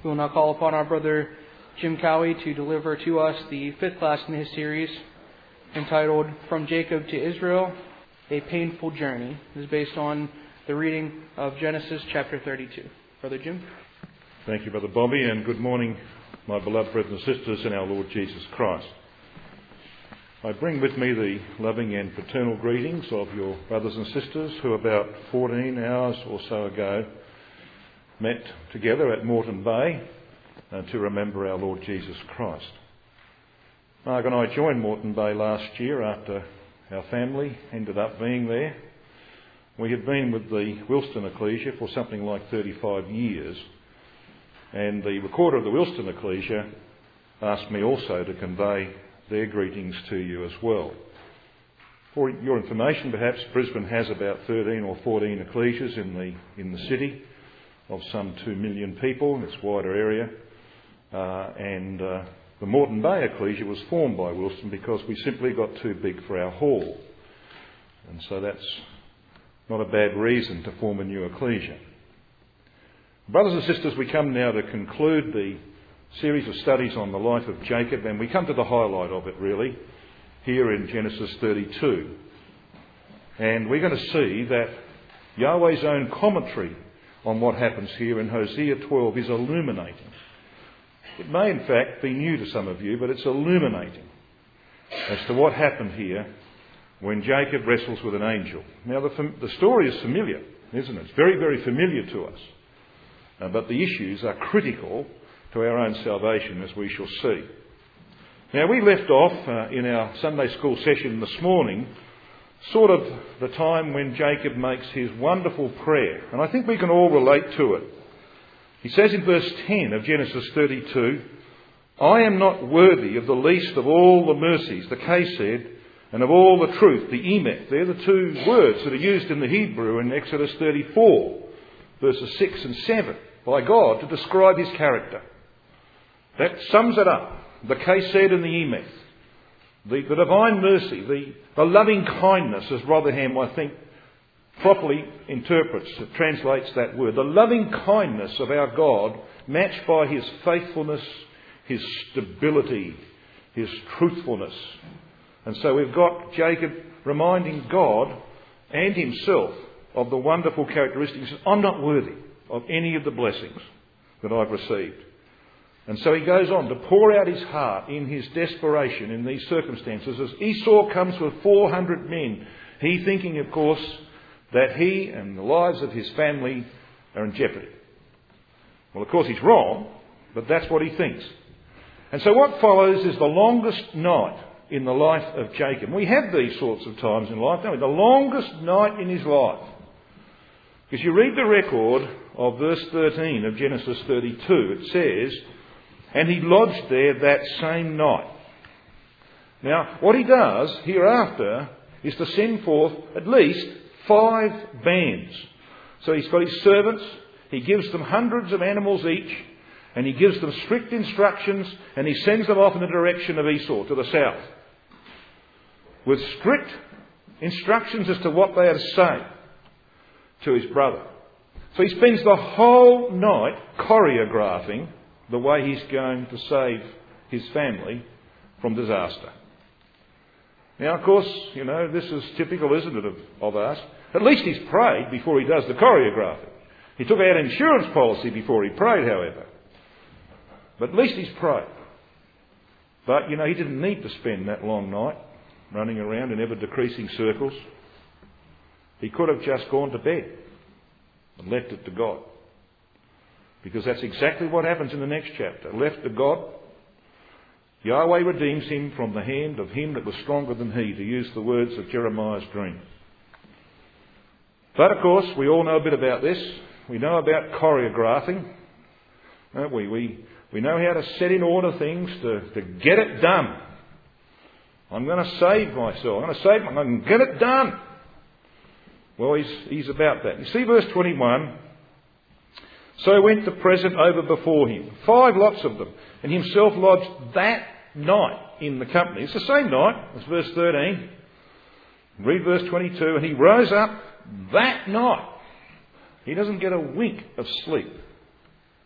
We will now call upon our brother Jim Cowie to deliver to us the fifth class in his series entitled From Jacob to Israel, A Painful Journey. It is based on the reading of Genesis chapter 32. Brother Jim. Thank you, Brother Bobby, and good morning, my beloved brothers and sisters in our Lord Jesus Christ. I bring with me the loving and fraternal greetings of your brothers and sisters who about 14 hours or so ago met together at Moreton Bay to remember our Lord Jesus Christ. Mark and I joined Moreton Bay last year after our family ended up being there. We had been with the Wilston Ecclesia for something like 35 years, and the recorder of the Wilston Ecclesia asked me also to convey their greetings to you as well. For your information, perhaps Brisbane has about 13 or 14 ecclesias in the city of some 2 million people in its wider area, and the Moreton Bay Ecclesia was formed by Wilston because we simply got too big for our hall, and so that's not a bad reason to form a new ecclesia. Brothers and sisters, we come now to conclude the series of studies on the life of Jacob, and we come to the highlight of it really here in Genesis 32, and we're going to see that Yahweh's own commentary on what happens here in Hosea 12 is illuminating. It may in fact be new to some of you, but it's illuminating as to what happened here when Jacob wrestles with an angel. Now the story is familiar, isn't it? It's very, very familiar to us. But the issues are critical to our own salvation, as we shall see. Now we left off in our Sunday school session this morning sort of the time when Jacob makes his wonderful prayer, and I think we can all relate to it. He says in verse 10 of Genesis 32, I am not worthy of the least of all the mercies, the Chesed, and of all the truth, the Emeth. They're the two words that are used in the Hebrew in Exodus 34, verses 6 and 7, by God to describe his character. That sums it up, the Chesed and the Emeth. The divine mercy, the loving kindness, as Rotherham, I think, properly interprets, translates that word. The loving kindness of our God, matched by his faithfulness, his stability, his truthfulness. And so we've got Jacob reminding God and himself of the wonderful characteristics. I'm not worthy of any of the blessings that I've received. And so he goes on to pour out his heart in his desperation in these circumstances as Esau comes with 400 men. He thinking, of course, that he and the lives of his family are in jeopardy. Well, of course, he's wrong, but that's what he thinks. And so what follows is the longest night in the life of Jacob. We have these sorts of times in life, don't we? The longest night in his life. Because you read the record of verse 13 of Genesis 32, it says, and he lodged there that same night. Now, what he does hereafter is to send forth at least 5 bands. So he's got his servants, he gives them hundreds of animals each, and he gives them strict instructions, and he sends them off in the direction of Esau, to the south, with strict instructions as to what they are to say to his brother. So he spends the whole night choreographing the way he's going to save his family from disaster. Now, of course, you know, this is typical, isn't it, of us? At least he's prayed before he does the choreographing. He took out an insurance policy before he prayed, however. But at least he's prayed. But, you know, he didn't need to spend that long night running around in ever-decreasing circles. He could have just gone to bed and left it to God. Because that's exactly what happens in the next chapter. Left to God, Yahweh redeems him from the hand of him that was stronger than he, to use the words of Jeremiah's dream. But of course, we all know a bit about this. We know about choreographing, don't we? We know how to set in order things to get it done. I'm going to save myself. I'm going to get it done. Well, he's about that. You see verse 21. So went the present over before him, 5 lots of them, and himself lodged that night in the company. It's the same night as verse 13. Read verse 22. And he rose up that night. He doesn't get a wink of sleep.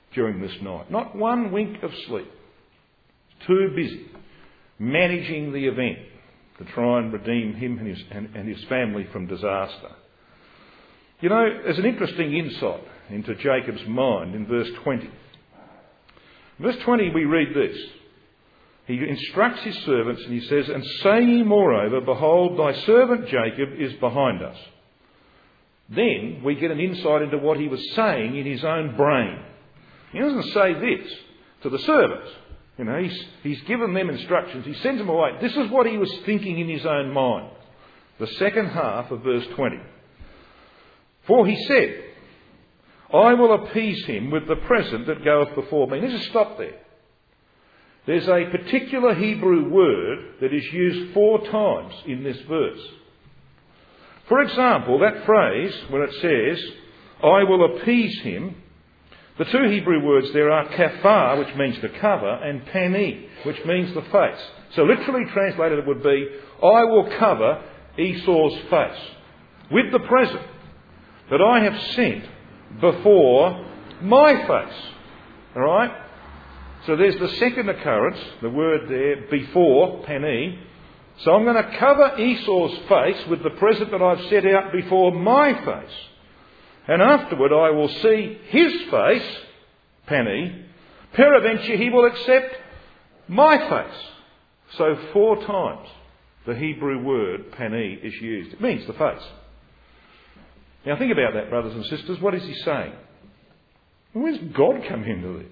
during this night. Not one wink of sleep. Too busy managing the event to try and redeem him and his family from disaster. You know, there's an interesting insight into Jacob's mind in verse 20. In verse 20 we read this. He instructs his servants and he says, "And say ye moreover, behold, thy servant Jacob is behind us." Then we get an insight into what he was saying in his own brain. He doesn't say this to the servants. You know, he's given them instructions. He sends them away. This is what he was thinking in his own mind. The second half of verse 20. "For he said, I will appease him with the present that goeth before me." Let's just stop there. There's a particular Hebrew word that is used 4 times in this verse. For example, that phrase where it says, "I will appease him," the 2 Hebrew words there are kafar, which means to cover, and pani, which means the face. So literally translated it would be, "I will cover Esau's face with the present that I have sent before my face." All right? So there's the second occurrence, the word there, before, pani. So I'm going to cover Esau's face with the present that I've set out before my face. And afterward I will see his face, pani. Peradventure he will accept my face. So 4 times the Hebrew word pani is used. It means the face. Now think about that, brothers and sisters. What is he saying? Where's God come into this?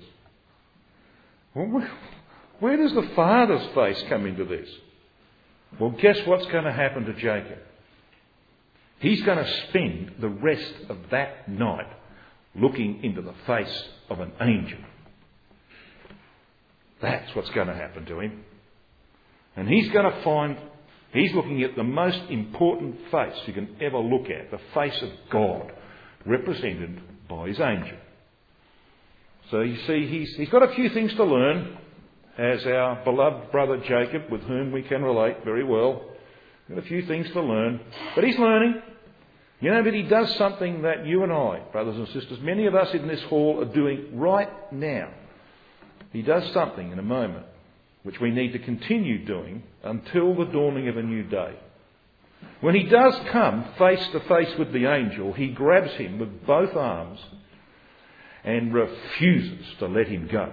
Where does the Father's face come into this? Well, guess what's going to happen to Jacob? He's going to spend the rest of that night looking into the face of an angel. That's what's going to happen to him. And he's going to find he's looking at the most important face you can ever look at, the face of God, represented by his angel. So you see, he's got a few things to learn, as our beloved brother Jacob, with whom we can relate very well. Got a few things to learn, but he's learning. You know, but he does something that you and I, brothers and sisters, many of us in this hall are doing right now. He does something in a moment which we need to continue doing until the dawning of a new day. When he does come face to face with the angel, he grabs him with both arms and refuses to let him go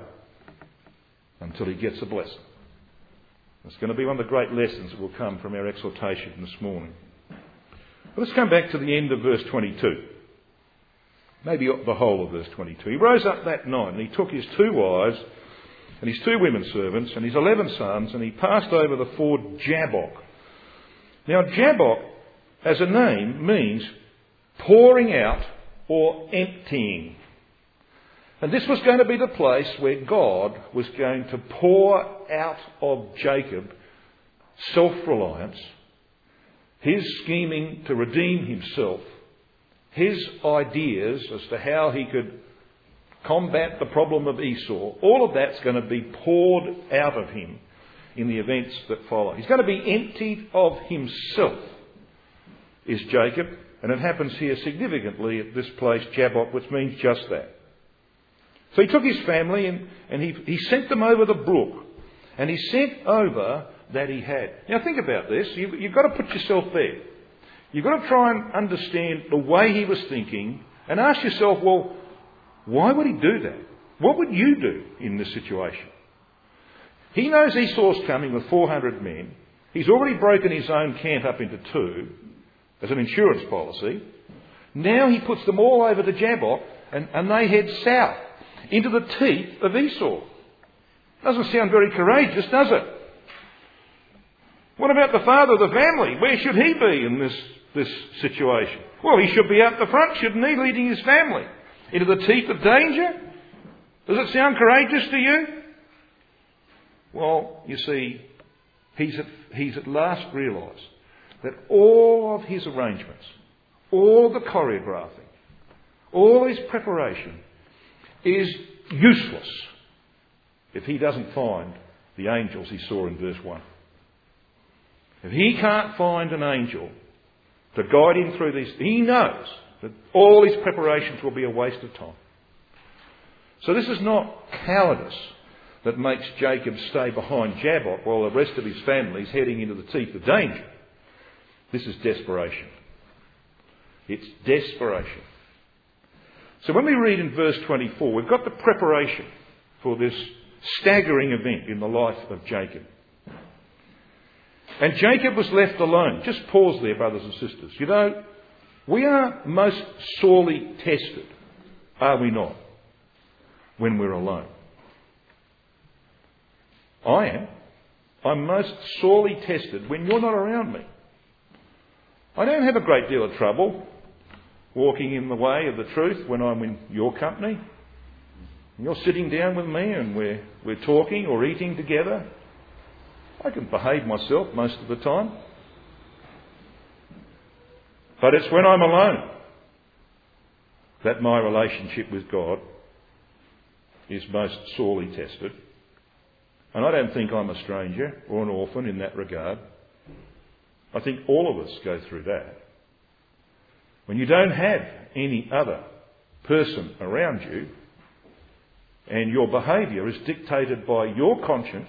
until he gets a blessing. It's going to be one of the great lessons that will come from our exhortation this morning. But let's come back to the end of verse 22. Maybe the whole of verse 22. "He rose up that night and he took his 2 wives and his 2 women servants and his 11 sons, and he passed over the ford Jabbok." Now Jabbok, as a name, means pouring out or emptying. And this was going to be the place where God was going to pour out of Jacob self-reliance, his scheming to redeem himself, his ideas as to how he could combat the problem of Esau. All of that's going to be poured out of him in the events that follow. He's going to be emptied of himself, is Jacob. And it happens here significantly at this place, Jabbok, which means just that. So he took his family and he sent them over the brook. And he sent over that he had. Now think about this. You've got to put yourself there. You've got to try and understand the way he was thinking and ask yourself, well, why would he do that? What would you do in this situation? He knows Esau's coming with 400 men. He's already broken his own camp up into 2 as an insurance policy. Now he puts them all over to Jabbok and they head south into the teeth of Esau. Doesn't sound very courageous, does it? What about the father of the family? Where should he be in this situation? Well, he should be out the front, shouldn't he, leading his family into the teeth of danger? Does it sound courageous to you? Well, you see, he's at last realised that all of his arrangements, all the choreographing, all his preparation is useless if he doesn't find the angels he saw in verse 1. If he can't find an angel to guide him through this, he knows that all his preparations will be a waste of time. So this is not cowardice that makes Jacob stay behind Jabbok while the rest of his family is heading into the teeth of danger. This is desperation. It's desperation. So when we read in verse 24, we've got the preparation for this staggering event in the life of Jacob. And Jacob was left alone. Just pause there, brothers and sisters. You know, we are most sorely tested, are we not, when we're alone? I am. I'm most sorely tested when you're not around me. I don't have a great deal of trouble walking in the way of the truth when I'm in your company. You're sitting down with me and we're talking or eating together. I can behave myself most of the time. But it's when I'm alone that my relationship with God is most sorely tested. And I don't think I'm a stranger or an orphan in that regard. I think all of us go through that. When you don't have any other person around you and your behaviour is dictated by your conscience,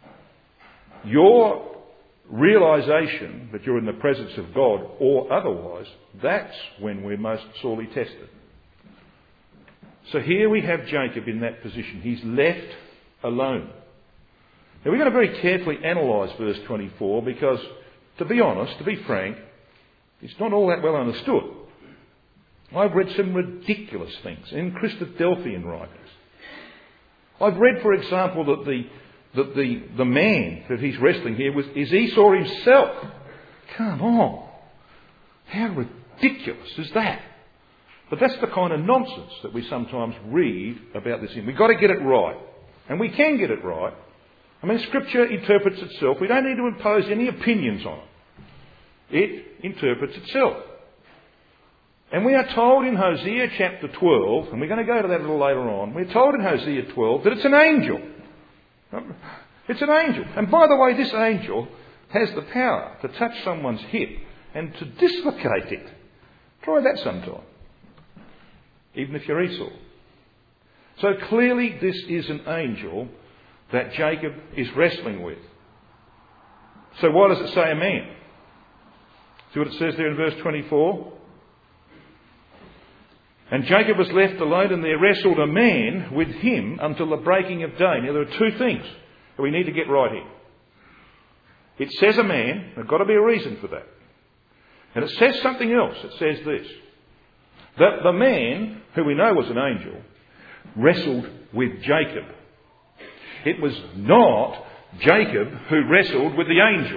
your realisation that you're in the presence of God or otherwise, that's when we're most sorely tested. So here we have Jacob in that position. He's left alone. Now we're going to very carefully analyse verse 24 because, to be honest, to be frank, it's not all that well understood. I've read some ridiculous things in Christadelphian writings. I've read, for example, that the man that he's wrestling here is Esau himself. Come on. How ridiculous is that? But that's the kind of nonsense that we sometimes read about this. We've got to get it right. And we can get it right. I mean, Scripture interprets itself. We don't need to impose any opinions on it. It interprets itself. And we are told in Hosea chapter 12, and we're going to go to that a little later on, we're told in Hosea 12 that it's an angel. It's an angel. And by the way, this angel has the power to touch someone's hip and to dislocate it. Try that sometime. Even if you're Esau. So clearly this is an angel that Jacob is wrestling with. So why does it say a man? See what it says there in verse 24? And Jacob was left alone, and there wrestled a man with him until the breaking of day. Now there are two things that we need to get right here. It says a man. There's got to be a reason for that. And it says something else. It says this. That the man, who we know was an angel, wrestled with Jacob. It was not Jacob who wrestled with the angel.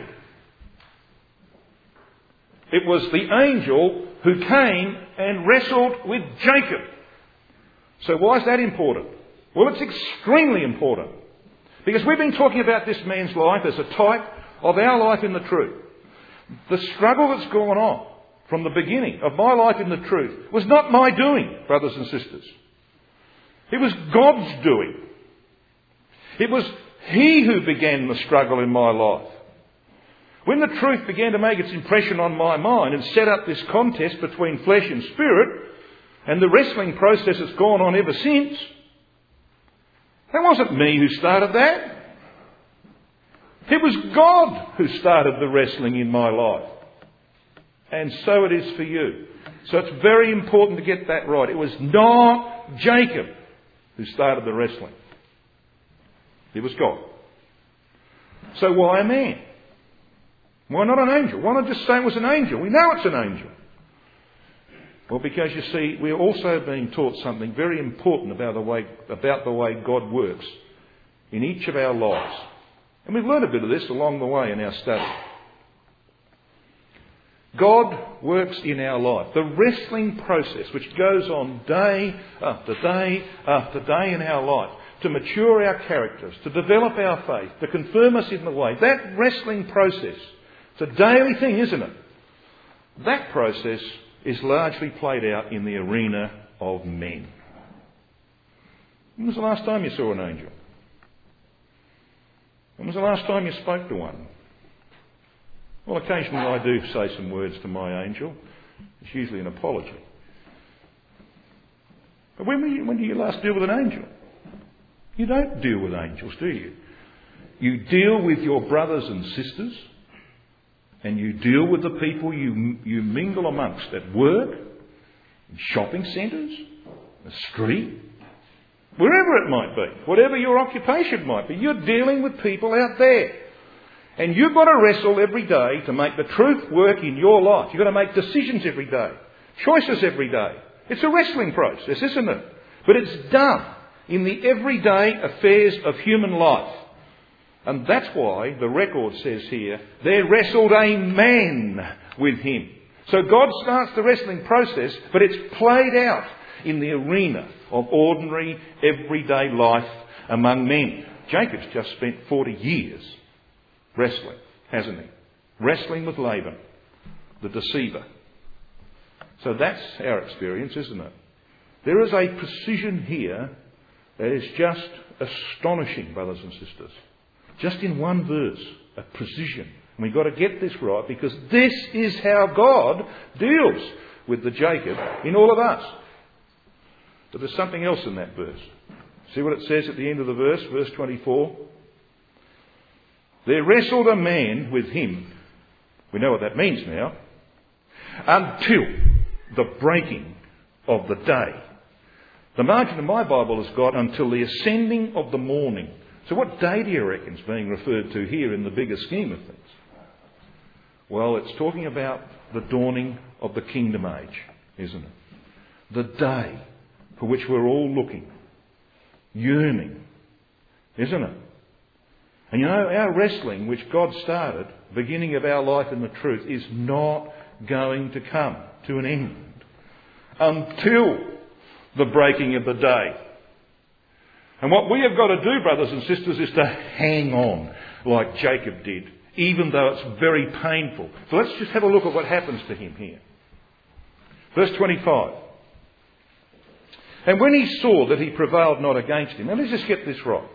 It was the angel who came and wrestled with Jacob. So why is that important? Well, it's extremely important. Because we've been talking about this man's life as a type of our life in the truth. The struggle that's gone on from the beginning of my life in the truth was not my doing, brothers and sisters. It was God's doing. It was He who began the struggle in my life. When the truth began to make its impression on my mind and set up this contest between flesh and spirit, and the wrestling process has gone on ever since, that wasn't me who started that. It was God who started the wrestling in my life. And so it is for you. So it's very important to get that right. It was not Jacob who started the wrestling. It was God. So why a man? Why not an angel? Why not just say it was an angel? We know it's an angel. Well, because you see, we're also being taught something very important about the way God works in each of our lives. And we've learned a bit of this along the way in our study. God works in our life. The wrestling process which goes on day after day after day in our life to mature our characters, to develop our faith, to confirm us in the way. That wrestling process, it's a daily thing, isn't it? That process is largely played out in the arena of men. When was the last time you saw an angel? When was the last time you spoke to one? Well, occasionally I do say some words to my angel. It's usually an apology. But when did you last deal with an angel? You don't deal with angels, do you? You deal with your brothers and sisters, and you deal with the people you mingle amongst at work, in shopping centres, the street, wherever it might be, whatever your occupation might be. You're dealing with people out there. And you've got to wrestle every day to make the truth work in your life. You've got to make decisions every day, choices every day. It's a wrestling process, isn't it? But it's done in the everyday affairs of human life. And that's why the record says here, there wrestled a man with him. So God starts the wrestling process, but it's played out in the arena of ordinary, everyday life among men. Jacob's just spent 40 years wrestling, hasn't he? Wrestling with Laban, the deceiver. So that's our experience, isn't it? There is a precision here that is just astonishing, brothers and sisters. Just in one verse, a precision. And we've got to get this right, because this is how God deals with the Jacob in all of us. But there's something else in that verse. See what it says at the end of the verse, verse 24? There wrestled a man with him. We know what that means now. Until the breaking of the day. The margin of my Bible has got until the ascending of the morning. So what day do you reckon is being referred to here in the bigger scheme of things? Well, it's talking about the dawning of the kingdom age, isn't it? The day for which we're all looking, yearning, isn't it? And you know, our wrestling, which God started, beginning of our life in the truth, is not going to come to an end until the breaking of the day. And what we have got to do, brothers and sisters, is to hang on like Jacob did, even though it's very painful. So let's just have a look at what happens to him here. Verse 25. And when he saw that he prevailed not against him. Now let's just get this right.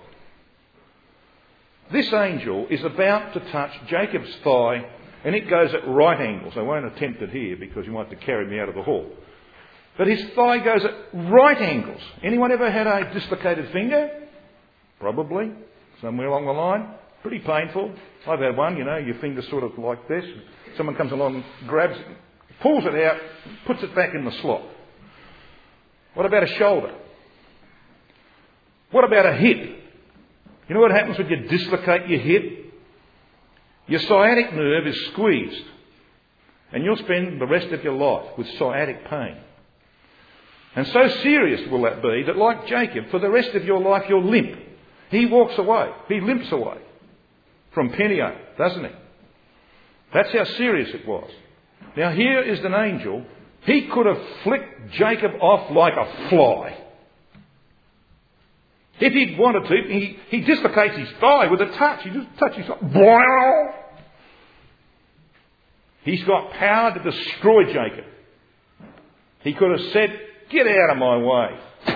This angel is about to touch Jacob's thigh, and it goes at right angles. I won't attempt it here because you might have to carry me out of the hall. But his thigh goes at right angles. Anyone ever had a dislocated finger? Probably. Somewhere along the line. Pretty painful. I've had one, you know, your finger's sort of like this. Someone comes along, grabs it, pulls it out, puts it back in the slot. What about a shoulder? What about a hip? You know what happens when you dislocate your hip? Your sciatic nerve is squeezed. And you'll spend the rest of your life with sciatic pain. And so serious will that be that, like Jacob, for the rest of your life you'll limp. He walks away. He limps away from Peniel, doesn't he? That's how serious it was. Now here is an angel. He could have flicked Jacob off like a fly. If he'd wanted to, he dislocates his thigh with a touch. He just touches it. He's got power to destroy Jacob. He could have said, "Get out of my way."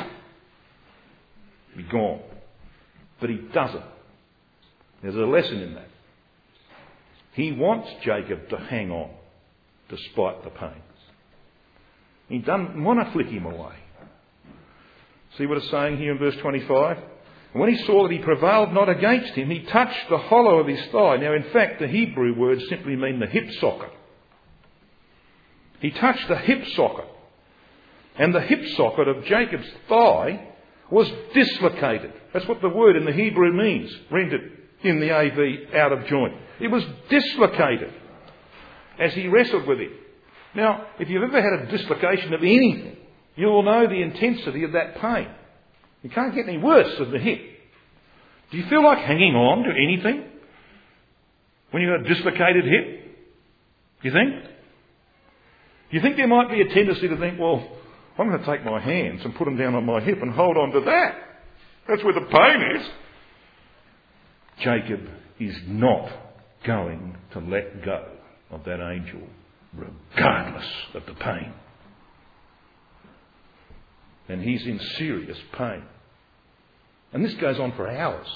Be gone. But he doesn't. There's a lesson in that. He wants Jacob to hang on despite the pains. He doesn't want to flick him away. See what it's saying here in verse 25? And when he saw that he prevailed not against him, he touched the hollow of his thigh. Now, in fact, the Hebrew words simply mean the hip socket. He touched the hip socket. And the hip socket of Jacob's thigh was dislocated. That's what the word in the Hebrew means, rendered in the AV out of joint. It was dislocated as he wrestled with it. Now, if you've ever had a dislocation of anything, you will know the intensity of that pain. You can't get any worse than the hip. Do you feel like hanging on to anything when you've got a dislocated hip? Do you think? Do you think there might be a tendency to think, well, I'm going to take my hands and put them down on my hip and hold on to that. That's where the pain is. Jacob is not going to let go of that angel, regardless of the pain. And he's in serious pain. And this goes on for hours.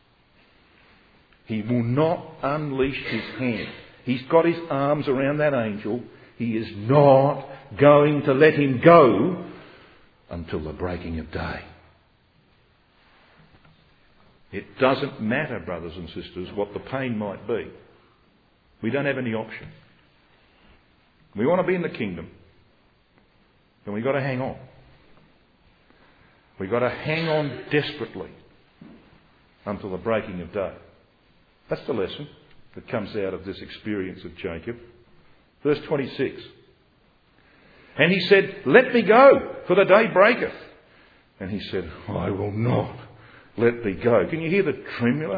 He will not unleash his hand. He's got his arms around that angel. He is not going to let him go until the breaking of day. It doesn't matter, brothers and sisters, what the pain might be. We don't have any option. We want to be in the kingdom, then we've got to hang on. We've got to hang on desperately until the breaking of day. That's the lesson that comes out of this experience of Jacob. Verse 26. And he said, "Let me go, for the day breaketh." And he said, "I will not let thee go." Can you hear the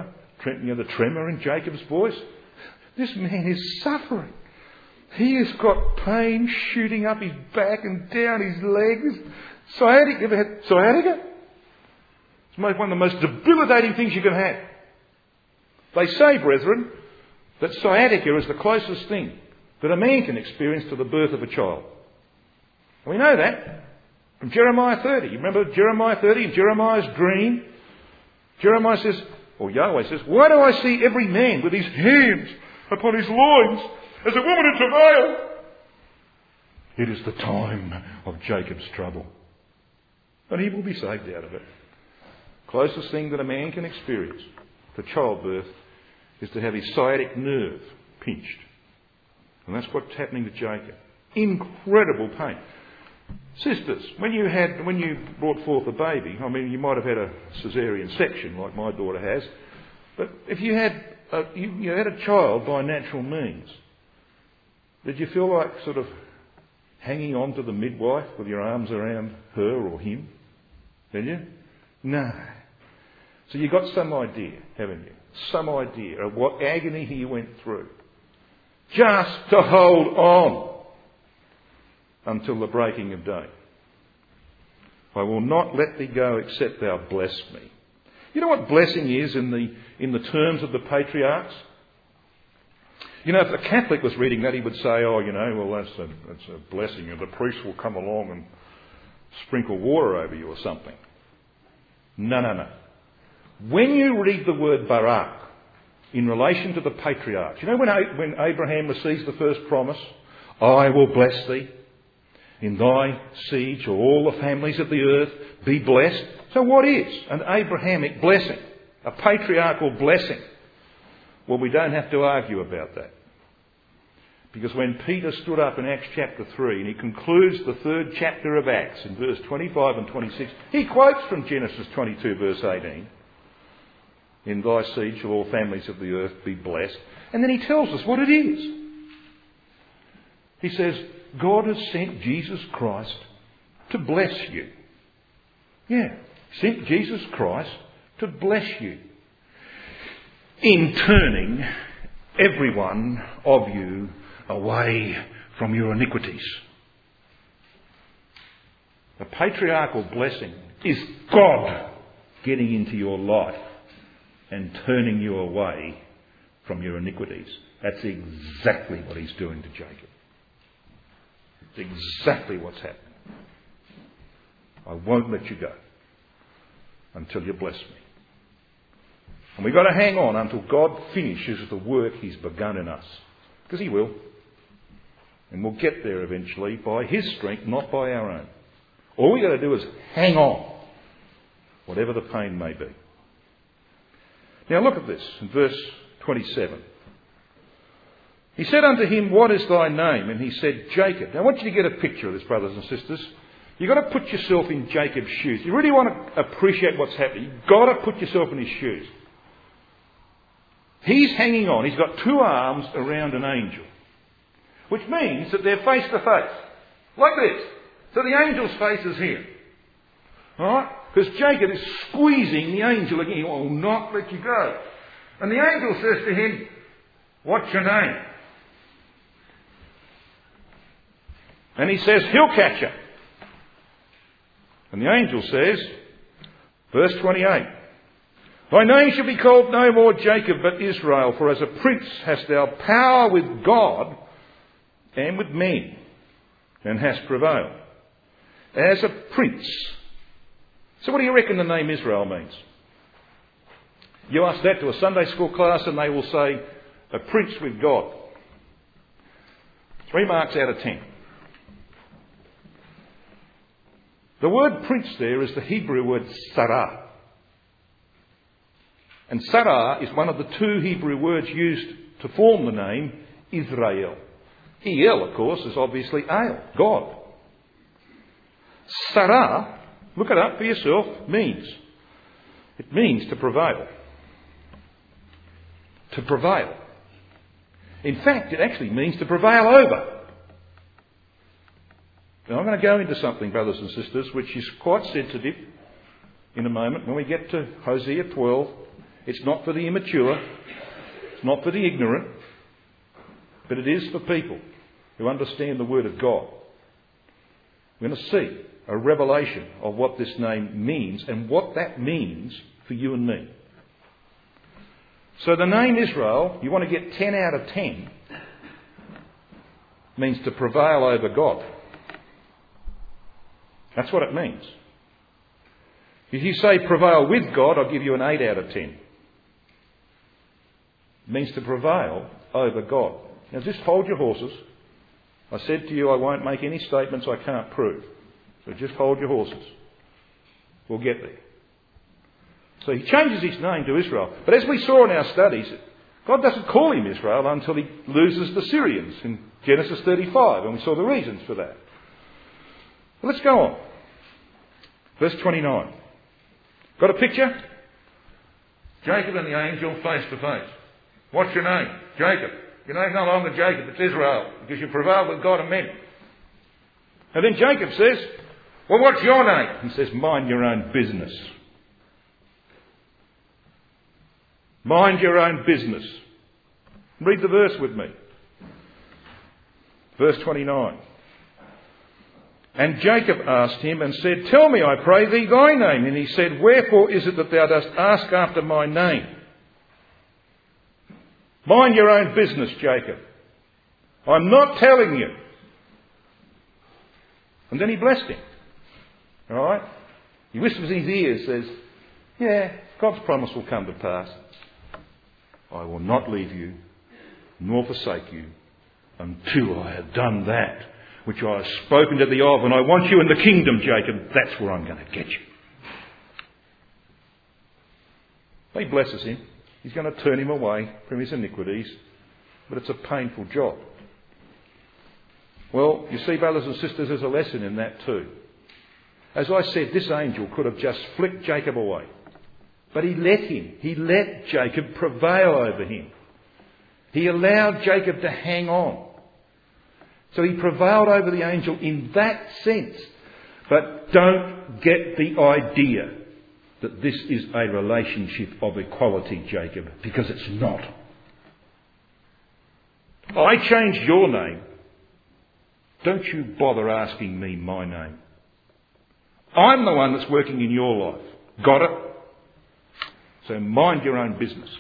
tremor in Jacob's voice? This man is suffering. He has got pain shooting up his back and down his legs. Sciatica. Ever had sciatica? It's one of the most debilitating things you can have. They say, brethren, that sciatica is the closest thing that a man can experience to the birth of a child. And we know that from Jeremiah 30. You remember Jeremiah 30 and Jeremiah's dream? Jeremiah says, or Yahweh says, "Why do I see every man with his hands upon his loins as a woman in travail?" It is the time of Jacob's trouble. And he will be saved out of it. Closest thing that a man can experience to childbirth is to have his sciatic nerve pinched. And that's what's happening to Jacob. Incredible pain. Sisters, when you brought forth a baby, I mean, you might have had a caesarean section like my daughter has, but if you had a child by natural means, did you feel like sort of hanging on to the midwife with your arms around her or him? Did you? No. So you got some idea, haven't you? Some idea of what agony he went through just to hold on until the breaking of day. "I will not let thee go except thou bless me." You know what blessing is in the terms of the patriarchs? You know, if a Catholic was reading that, he would say, "Oh, well, that's a blessing, and the priest will come along and sprinkle water over you or something." No. When you read the word barak in relation to the patriarchs, you know when Abraham receives the first promise, "I will bless thee. In thy seed shall all the families of the earth be blessed." So what is an Abrahamic blessing? A patriarchal blessing? Well, we don't have to argue about that. Because when Peter stood up in Acts chapter 3 and he concludes the 3rd chapter of Acts in verse 25 and 26, he quotes from Genesis 22 verse 18. "In thy seed shall all families of the earth be blessed." And then he tells us what it is. He says, God has sent Jesus Christ to bless you. Yeah, sent Jesus Christ to bless you. In turning every one of you away from your iniquities. The patriarchal blessing is God getting into your life and turning you away from your iniquities. That's exactly what he's doing to Jacob. It's exactly what's happening. I won't let you go until you bless me. And we've got to hang on until God finishes the work he's begun in us. Because he will. And we'll get there eventually by his strength, not by our own. All we've got to do is hang on, whatever the pain may be. Now look at this in verse 27. He said unto him, "What is thy name?" And he said, "Jacob." Now I want you to get a picture of this, brothers and sisters. You've got to put yourself in Jacob's shoes. You really want to appreciate what's happening. You've got to put yourself in his shoes. He's hanging on. He's got 2 arms around an angel. Which means that they're face to face. Like this. So the angel's face is here. Alright? Because Jacob is squeezing the angel again. He will not let you go. And the angel says to him, "What's your name?" And he says, "He'll And the angel says, verse 28, "Thy name shall be called no more Jacob, but Israel, for as a prince hast thou power with God and with men, and hast prevailed." As a prince. So what do you reckon the name Israel means? You ask that to a Sunday school class and they will say, a prince with God. 3 marks out of 10. The word prince there is the Hebrew word sarah. And Sarah is one of the two Hebrew words used to form the name Israel. El, of course, is obviously El, God. Sarah, look it up for yourself, it means to prevail. To prevail. In fact, it actually means to prevail over. Now, I'm going to go into something, brothers and sisters, which is quite sensitive in a moment. When we get to Hosea 12, it's not for the immature, it's not for the ignorant, but it is for people who understand the Word of God. We're going to see a revelation of what this name means and what that means for you and me. So the name Israel, you want to get 10 out of 10, means to prevail over God. That's what it means. If you say prevail with God, I'll give you an 8 out of 10. It means to prevail over God. Now just hold your horses. I said to you I won't make any statements I can't prove. So just hold your horses. We'll get there. So he changes his name to Israel. But as we saw in our studies, God doesn't call him Israel until he loses the Syrians in Genesis 35. And we saw the reasons for that. Well, let's go on. Verse 29. Got a picture? Jacob and the angel face to face. What's your name? Jacob. Your name's no longer Jacob, it's Israel, because you prevailed with God and men. And then Jacob says, well, what's your name? He says, mind your own business. Mind your own business. Read the verse with me. Verse 29. And Jacob asked him and said, tell me, I pray thee, thy name. And he said, wherefore is it that thou dost ask after my name? Mind your own business, Jacob. I'm not telling you. And then he blessed him. All right? He whispers in his ear, says, yeah, God's promise will come to pass. I will not leave you, nor forsake you, until I have done that which I have spoken to thee of. And I want you in the kingdom, Jacob. That's where I'm going to get you. He blesses him. He's going to turn him away from his iniquities. But it's a painful job. Well, you see, brothers and sisters, there's a lesson in that too. As I said, this angel could have just flicked Jacob away. But he let Jacob prevail over him. He allowed Jacob to hang on. So he prevailed over the angel in that sense. But don't get the idea that this is a relationship of equality, Jacob, because it's not. I changed your name. Don't you bother asking me my name. I'm the one that's working in your life. Got it? So mind your own business.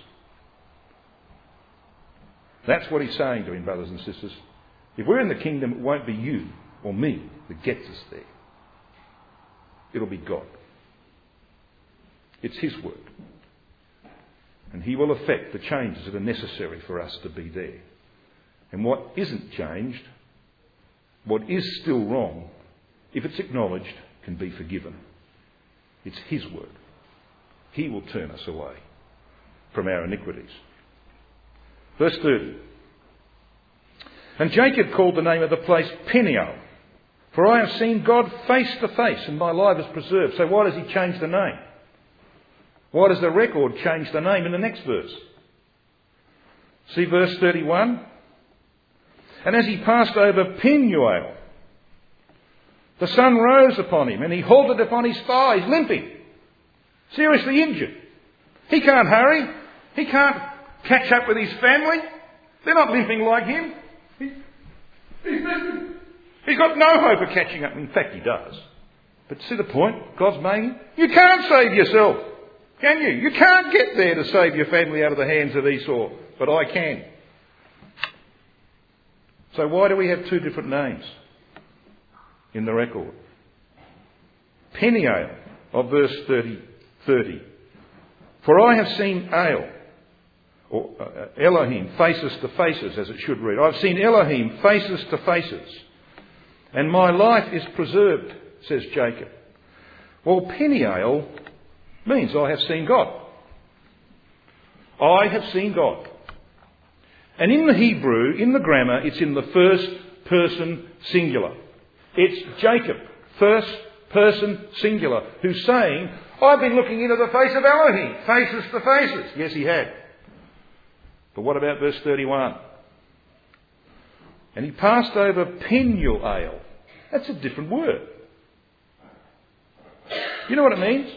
That's what he's saying to him, brothers and sisters. If we're in the kingdom, it won't be you or me that gets us there. It'll be God. It's his work. And he will effect the changes that are necessary for us to be there. And what isn't changed, what is still wrong, if it's acknowledged, can be forgiven. It's his work. He will turn us away from our iniquities. Verse 30. And Jacob called the name of the place Peniel, for I have seen God face to face, and my life is preserved. So why does he change the name? Why does the record change the name in the next verse? See verse 31? And as he passed over Peniel, the sun rose upon him, and he halted upon his thighs, limping, seriously injured. He can't hurry. He can't catch up with his family. They're not limping like him. He's limping. He's got no hope of catching up. In fact, he does. But see the point God's making? You can't save yourself, can you? You can't get there to save your family out of the hands of Esau. But I can. So why do we have two different names in the record? Peniel of verse 30. For I have seen Elohim, faces to faces, as it should read. I've seen Elohim, faces to faces, and my life is preserved, says Jacob. Well, Peniel means I have seen God. I have seen God. And in the Hebrew, in the grammar, it's in the first person singular. It's Jacob, first person singular, who's saying, I've been looking into the face of Elohim, faces to faces. Yes, he had. But what about verse 31? And he passed over Penuel. That's a different word. You know what it means?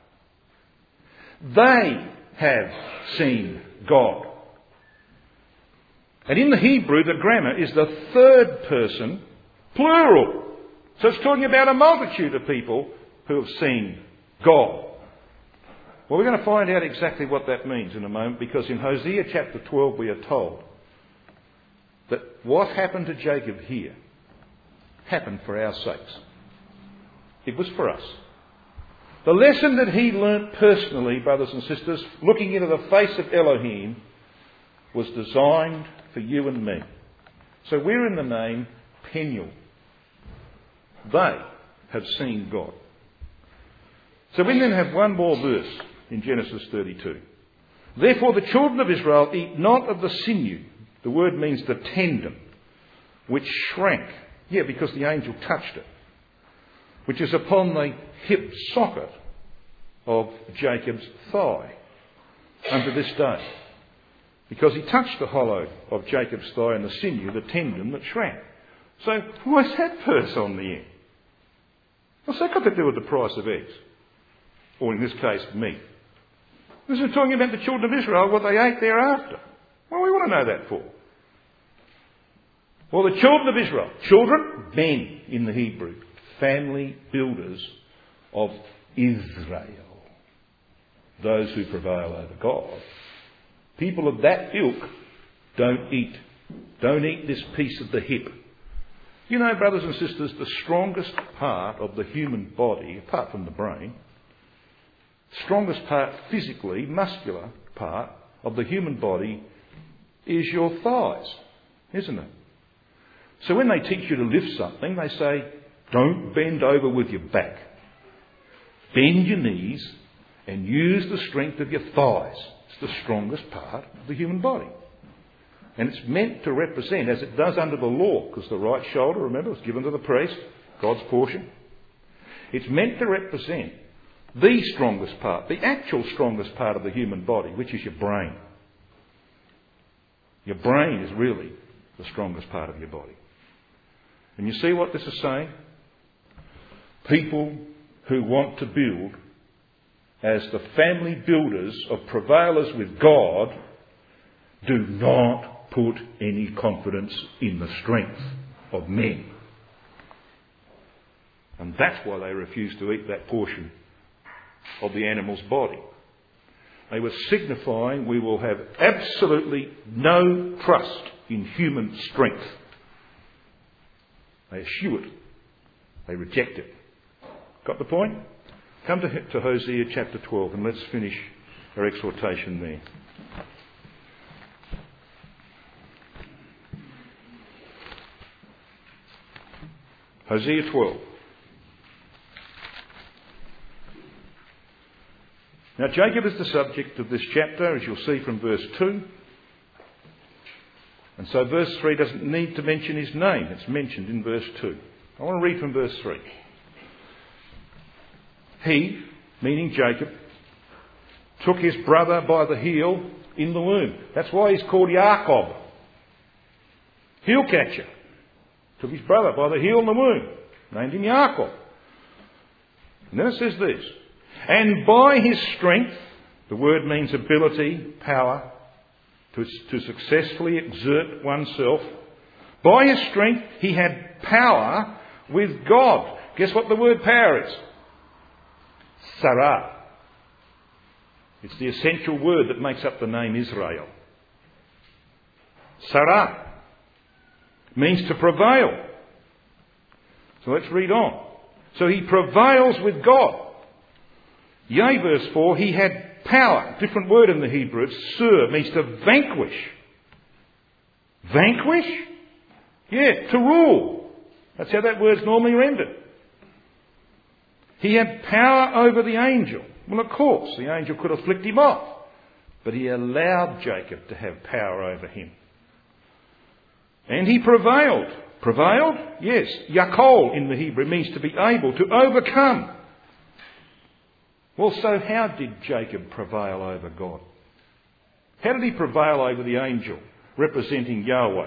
They have seen God. And in the Hebrew, the grammar is the third person plural. So it's talking about a multitude of people who have seen God. Well, we're going to find out exactly what that means in a moment, because in Hosea chapter 12 we are told that what happened to Jacob here happened for our sakes. It was for us. The lesson that he learnt personally, brothers and sisters, looking into the face of Elohim, was designed for you and me. So we're in the name Penuel. They have seen God. So we then have one more verse in Genesis 32. Therefore the children of Israel eat not of the sinew. The word means the tendon, which shrank. Yeah, because the angel touched it. Which is upon the hip socket of Jacob's thigh unto this day. Because he touched the hollow of Jacob's thigh and the sinew, the tendon that shrank. So why's that verse on the end? What's that got to do with the price of eggs? Or in this case, meat. This is talking about the children of Israel, what they ate thereafter. What do we want to know that for? Well, the children of Israel, children, men in the Hebrew, family builders of Israel, those who prevail over God. People of that ilk don't eat this piece of the hip. You know, brothers and sisters, the strongest part of the human body, apart from the brain, strongest part physically, muscular part of the human body is your thighs, isn't it? So when they teach you to lift something, they say, don't bend over with your back. Bend your knees and use the strength of your thighs. It's the strongest part of the human body. And it's meant to represent, as it does under the law, because the right shoulder, remember, was given to the priest, God's portion. It's meant to represent the strongest part, the actual strongest part of the human body, which is your brain. Your brain is really the strongest part of your body. And you see what this is saying? People who want to build as the family builders of prevailers with God do not put any confidence in the strength of men. And that's why they refuse to eat that portion of the animal's body. They were signifying we will have absolutely no trust in human strength. They eschew it. They reject it. Got the point? Come to Hosea chapter 12 and let's finish our exhortation there. Hosea 12. Now Jacob is the subject of this chapter, as you'll see from verse 2. And so verse 3 doesn't need to mention his name. It's mentioned in verse 2. I want to read from verse 3. He, meaning Jacob, took his brother by the heel in the womb. That's why he's called Yaakov. Heel catcher. Took his brother by the heel in the womb. Named him Yaakov. And then it says this. And by his strength, the word means ability, power, to successfully exert oneself. By his strength, he had power with God. Guess what the word power is? Sarah. It's the essential word that makes up the name Israel. Sarah means to prevail. So let's read on. So he prevails with God. Yea, verse 4, he had power. Different word in the Hebrew. It's sur, means to vanquish. Vanquish? Yeah, to rule. That's how that word's normally rendered. He had power over the angel. Well, of course, the angel could have flicked him off. but he allowed Jacob to have power over him. And he prevailed. Prevailed? Yes. Yakol in the Hebrew means to be able to overcome. Well, so how did Jacob prevail over God? How did he prevail over the angel representing Yahweh?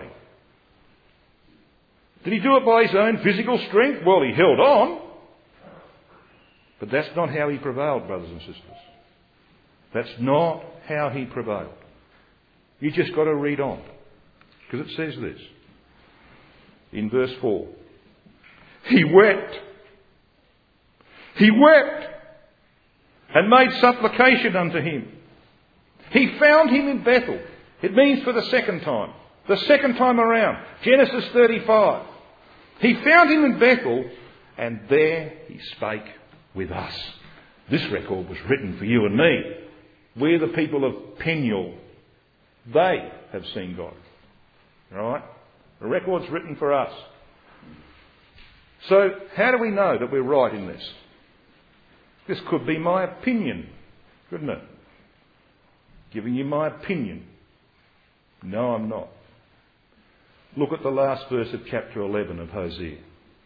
Did he do it by his own physical strength? Well, he held on. But that's not how he prevailed, brothers and sisters. That's not how he prevailed. You just got to read on. Because it says this. In verse 4. He wept. He wept and made supplication unto him. He found him in Bethel. It means for the second time. The second time around. Genesis 35. He found him in Bethel, and there he spake with us. This record was written for you and me. We're the people of Peniel. They have seen God. Right? The record's written for us. So, how do we know that we're right in this? This could be my opinion, couldn't it? Giving you my opinion. No, I'm not. Look at the last verse of chapter 11 of Hosea.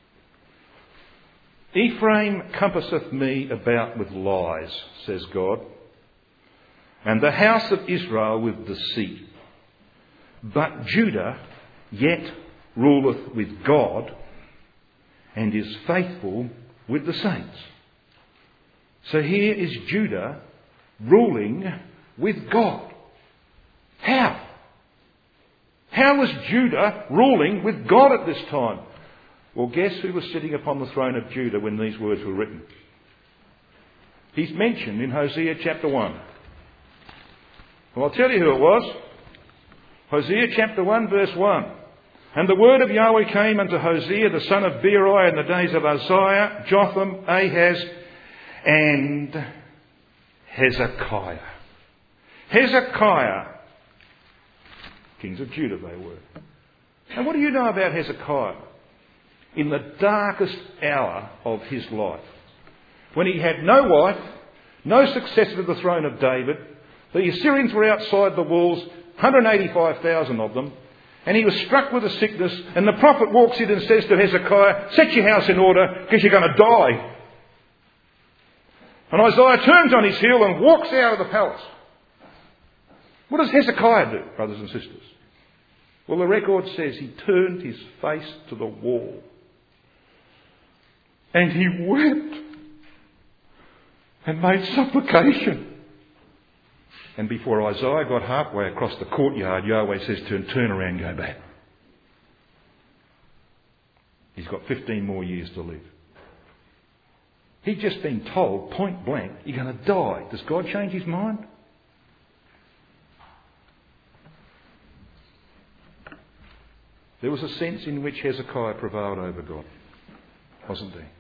Ephraim compasseth me about with lies, says God, and the house of Israel with deceit. But Judah yet ruleth with God, and is faithful with the saints. So here is Judah ruling with God. How? How was Judah ruling with God at this time? Well, guess who was sitting upon the throne of Judah when these words were written? He's mentioned in Hosea chapter 1. Well, I'll tell you who it was. Hosea chapter 1 verse 1. And the word of Yahweh came unto Hosea the son of Beeri in the days of Uzziah, Jotham, Ahaz, and Hezekiah. Hezekiah. Kings of Judah they were. And what do you know about Hezekiah? In the darkest hour of his life, when he had no wife, no successor to the throne of David, the Assyrians were outside the walls, 185,000 of them, and he was struck with a sickness, and the prophet walks in and says to Hezekiah, set your house in order because you're going to die. And Isaiah turns on his heel and walks out of the palace. What does Hezekiah do, brothers and sisters? Well, the record says he turned his face to the wall. And he wept and made supplication. And before Isaiah got halfway across the courtyard, Yahweh says to him, turn around and go back. He's got 15 more years to live. He'd just been told, point blank, you're going to die. Does God change his mind? There was a sense in which Hezekiah prevailed over God, wasn't there?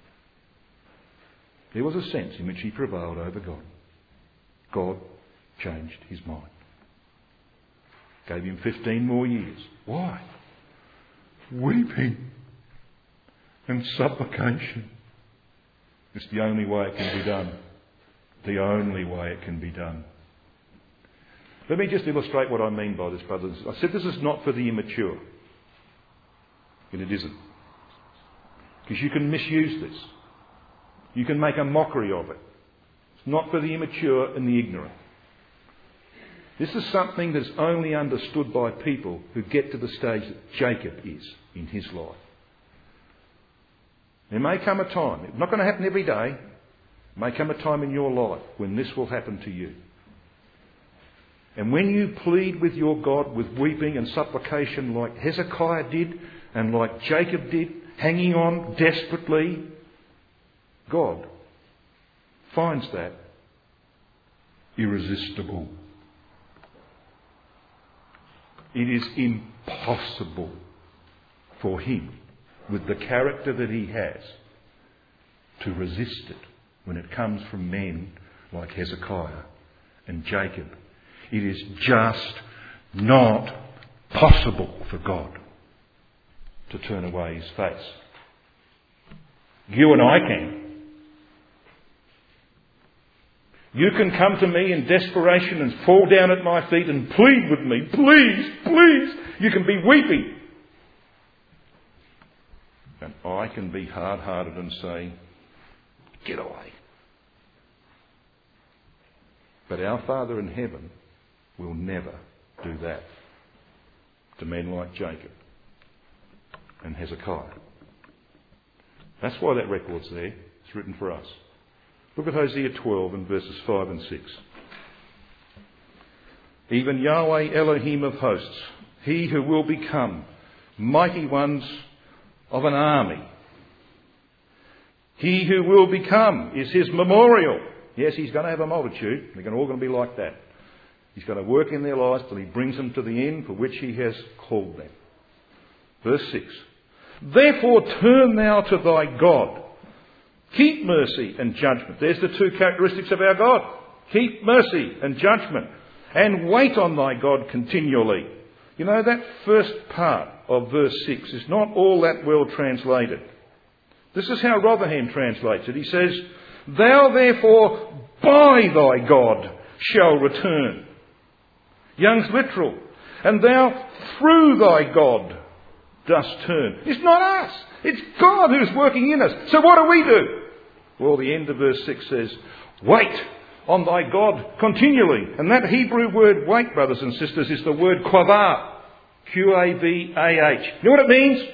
There was a sense in which he prevailed over God. God changed his mind. Gave him 15 more years. Why? Weeping and supplication. It's the only way it can be done. The only way it can be done. Let me just illustrate what I mean by this, brothers. I said this is not for the immature. And it isn't. Because you can misuse this. You can make a mockery of it. It's not for the immature and the ignorant. This is something that's only understood by people who get to the stage that Jacob is in his life. There may come a time, it's not going to happen every day, there may come a time in your life when this will happen to you. And when you plead with your God with weeping and supplication like Hezekiah did and like Jacob did, hanging on desperately, God finds that irresistible. It is impossible for him, with the character that he has, to resist it when it comes from men like Hezekiah and Jacob. It is just not possible for God to turn away his face. You and I can. You can come to me in desperation and fall down at my feet and plead with me. Please, please. You can be weeping. And I can be hard-hearted and say, get away. But our Father in heaven will never do that to men like Jacob and Hezekiah. That's why that record's there. It's written for us. Look at Hosea 12 and verses 5 and 6. Even Yahweh Elohim of hosts, he who will become mighty ones of an army. He who will become is his memorial. Yes, he's going to have a multitude. They're all going to be like that. He's going to work in their lives till he brings them to the end for which he has called them. Verse 6. Therefore turn thou to thy God. Keep mercy and judgment. There's the two characteristics of our God. Keep mercy and judgment. And wait on thy God continually. You know, that first part of verse 6 is not all that well translated. This is how Rotherham translates it. He says, thou therefore by thy God shall return. Young's literal. And thou through thy God dost turn. It's not us. It's God who's working in us. So what do? Well, the end of verse 6 says, wait on thy God continually. And that Hebrew word wait, brothers and sisters, is the word quavah. Q-A-V-A-H. You know what it means?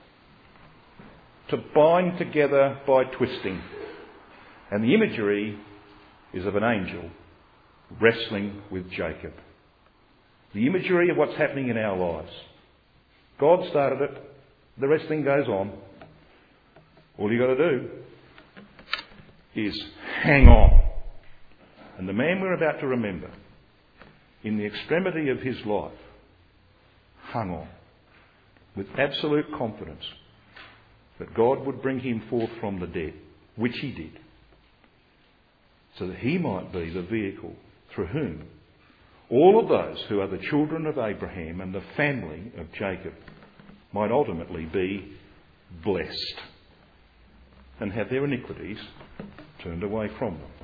To bind together by twisting. And the imagery is of an angel wrestling with Jacob. The imagery of what's happening in our lives. God started it. The wrestling goes on. All you've got to do is hang on. And the man we're about to remember, in the extremity of his life, hung on with absolute confidence that God would bring him forth from the dead, which he did, so that he might be the vehicle through whom all of those who are the children of Abraham and the family of Jacob might ultimately be blessed and have their iniquities turned away from them.